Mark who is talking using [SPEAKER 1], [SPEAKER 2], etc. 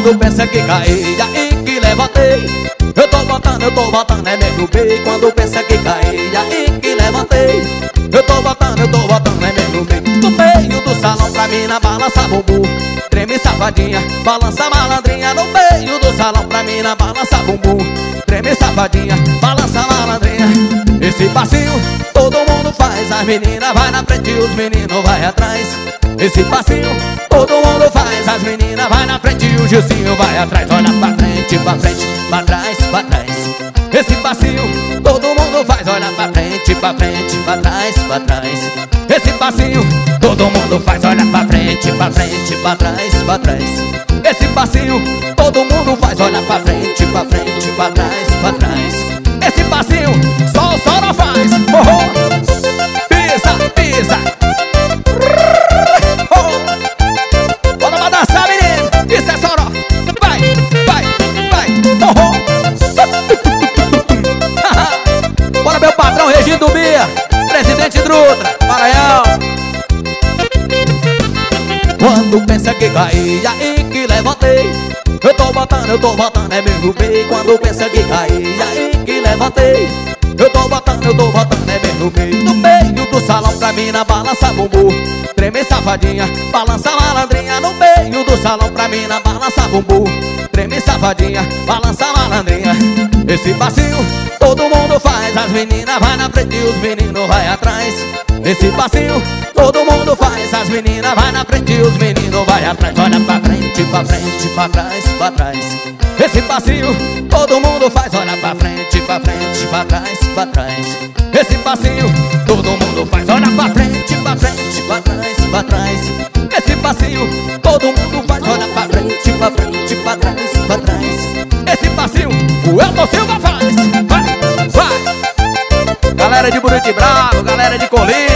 [SPEAKER 1] Quando pensa que caí, aí que levantei. Eu tô botando, é mesmo bem. Quando pensa que caí, aí que levantei. Eu tô botando, é mesmo bem. No meio do salão pra mina balança bumbum. Treme safadinha, balança malandrinha. No meio do salão pra mina balança bumbum. Treme safadinha, balança malandrinha. Esse passinho todo mundo faz. As meninas vai na frente e os meninos vai atrás. Esse passinho todo mundo faz. As meninas vai na frente e o Gilzinho vai atrás. Olha pra frente, pra trás, pra trás. Esse passinho todo mundo faz. Olha pra frente, pra trás, pra trás. Esse passinho todo mundo faz. Olha pra frente, pra trás, pra trás. Esse passinho todo mundo faz. Olha pra frente, pra trás, pra trás. Esse passinho só o sol não faz. Oh, oh. Pisa, pisa. Oh. Bora pra dançar, menino. Isso é soró. Vai, vai, vai. Oh, oh. Bora, meu patrão Regindo Bia, presidente Drutra, Maranhão. Quando pensa que caí, aí que levantei. Eu tô botando, é mesmo bem. Quando pensa que caí, aí que levantei. Eu tô botando, é mesmo bem. No meio do salão pra mina balança bumbum. Treme safadinha, balança malandrinha. No meio do salão pra mina balança bumbum. Treme safadinha, balança malandrinha. Esse passinho todo mundo faz. As meninas vai na frente e os meninos vai atrás. Esse passinho todo mundo faz. As meninas vai na frente e os meninos vai atrás. Olha pra frente, pra trás, pra trás. Esse passinho todo mundo faz. Olha pra frente, pra trás, pra trás. Esse passinho todo mundo faz. Olha pra frente, pra trás, pra trás. Esse passinho todo mundo faz. Olha pra frente, pra trás, pra trás. Esse passinho o Elton Silva faz. Vai, vai. Galera de Buriti Bravo, galera de Colina.